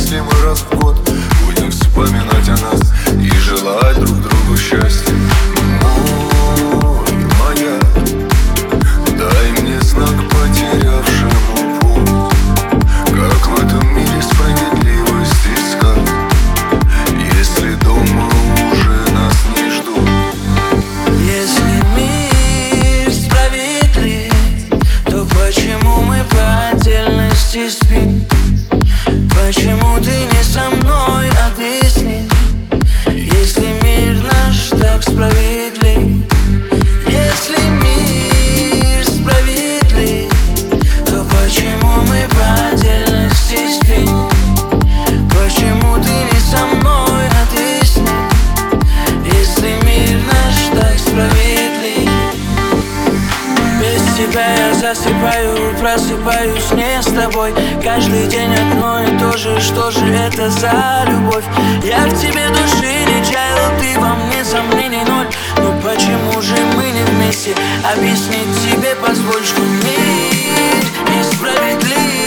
если мы раз в год будем вспоминать о нас и желать друг другу счастья. Мой маяк, дай мне знак потерявшему путь. Как в этом мире справедливость искать, если дома уже нас не ждут? Если мир справедлив, то почему мы по отдельности спим? Почему ты не со мной, объясни? Если мир наш так справедлив, если мир справедлив, то почему мы по отдельности спим? Почему ты не со мной, объясни? Если мир наш так справедлив. Без тебя я засыпаю, просыпаюсь не с тобой. Каждый день одно и то же, что же это за любовь? Я в тебе души не чаял, ты во мне сомнений ноль. Но почему же мы не вместе? Объяснить тебе позволь, что мир несправедлив.